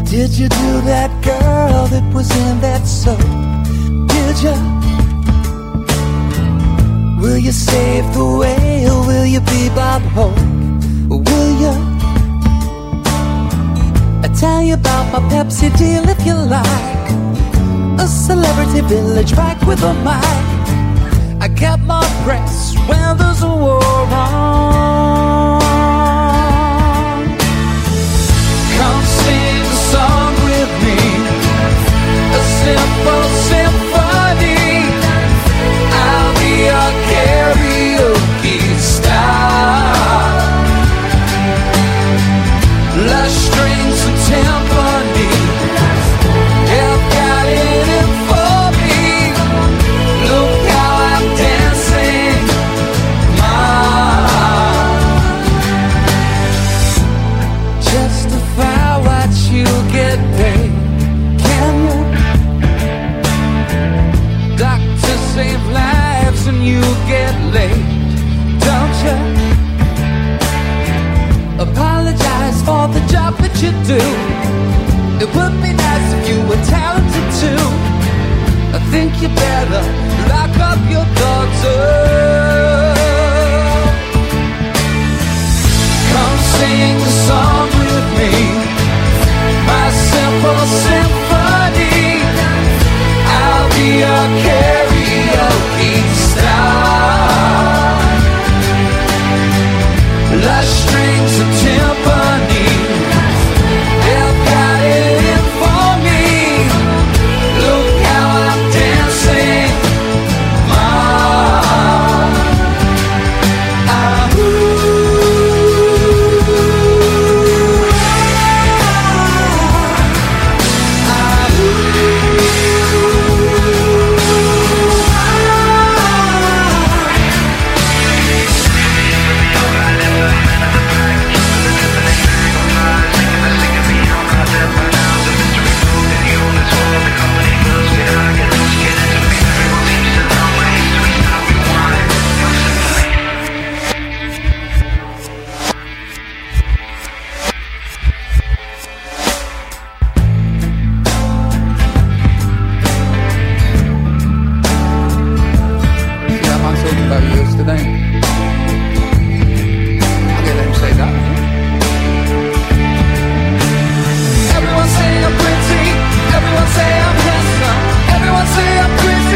Did you do that, girl, that was in that soap? Did you? Will you save the whale? Will you be Bob Hope? Will you? I tell you about my Pepsi deal if you like. A celebrity village packed with a mic. I get my press when there's a war on. Come sing a song with me, a simple symphony. I'll be your karaoke star. Lush strings and timpani have got it in for me. Look how I'm dancing, justify what you get paid. Can you? Doctors save lives and you get laid, don't you? Apologize for the job that you do. It would be nice if you were talented too. I think you better lock up your daughter. Come sing a song with me, my simple symphony. I'll be your karaoke star. Lush strings and timpani have got it in for me. Look how I'm dancing, Everyone say I'm pretty, everyone say I'm handsome, everyone say I'm pretty.